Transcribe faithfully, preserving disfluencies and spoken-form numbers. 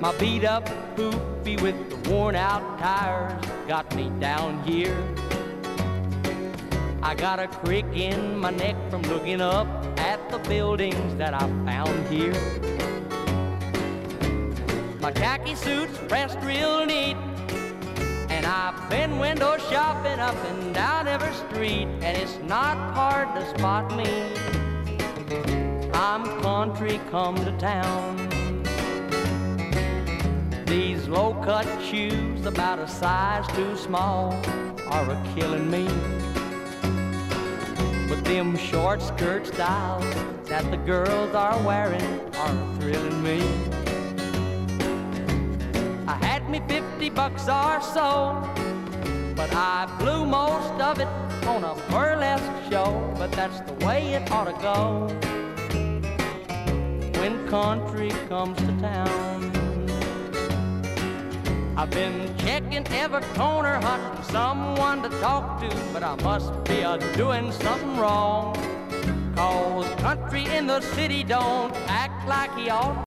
My beat up poopy with the worn out tires got me down here. I got a crick in my neck from looking up at the buildings that I found here. My khaki suit's pressed real neat, and I've been window shopping up and down every street, and it's not hard to spot me. I'm country come to town. These low-cut shoes, about a size too small, are a-killing me. But them short skirt styles that the girls are wearing are thrilling me. I had me fifty bucks or so, but I blew most of it on a burlesque show. But that's the way it ought to go when country comes to town. I've been checking every corner, hunting someone to talk to, but I must be a-doing something wrong, 'cause country in the city don't act like he ought.